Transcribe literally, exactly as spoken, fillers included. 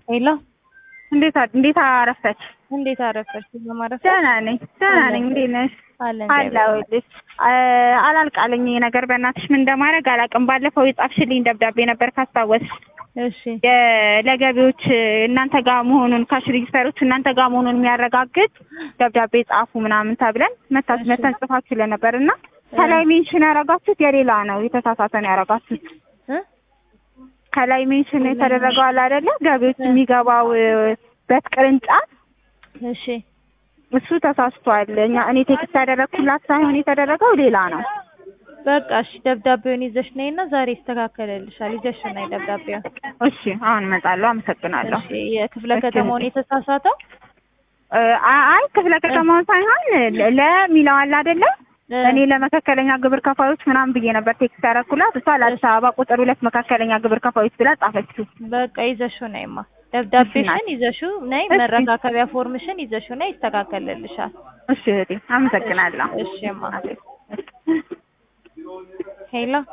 ሄሎ እንዴት እንዴት አረፈች? እንዴት አረፈች? ለማረፍ ደህና ነኝ ደህና ነኝ። እንዴት ነሽ? አለሁልሽ። አላልቃለኝ ነገር በእናትሽ ምን እንደማደርግ አላውቅም። ባለፈው የጻፍሽልኝ ደብዳቤ ነበር ካስታወስሽ። እሺ ለገቢዎች እናንተ ጋር መሆኑን ካሽ ሬጂስተሮች እናንተ ጋር መሆኑን የሚያረጋግጥ ደብዳቤ ጻፉ ምናምን ተብለን መታች መታች ጽፋችሁ ነበርና ከላይ ሜንሽን ያረጋችሁት የሌላ ነው፣ የተሳሳተ ነው ያረጋችሁት። ከላይ ሜንሽን የተደረገው አለ አይደለ? ገቢዎች የሚገባው በት ቅርንጫፍ እሺ እሱ ተሳስቷል። እኛ እኔ ቴክስት ያደረኩላት ሳይሆን የተደረገው ሌላ ነው። በቃ እሺ ደብዳቤውን ይዘሽ ነይና ዛሬ ይስተካከለልሻል። ይዘሽ ነይ ደብዳቤውን። እሺ አሁን እመጣለሁ። አመሰግናለሁ። እሺ የክፍለ ከተማውን የተሳሳተው አይ ክፍለ ከተማውን ሳይሆን ለሚለው አለ አይደለ? እኔ ለመካከለኛ ግብር ከፋዮች ምናምን ብዬ ነበር ቴክስት ያደረኩላት። እሷ ለአዲስ አበባ ቁጥር ሁለት መካከለኛ ግብር ከፋዮች ብላ ጻፈችው። በቃ ይዘሽው ነይማ ደብዳቤሽን ይዘሽው ነይ፣ መረካከቢያ ፎርምሽን ይዘሽው ነይ፣ ይስተካከለልሻል። እሺ እህቴ አመሰግናለሁ። እሺማ ሄሎ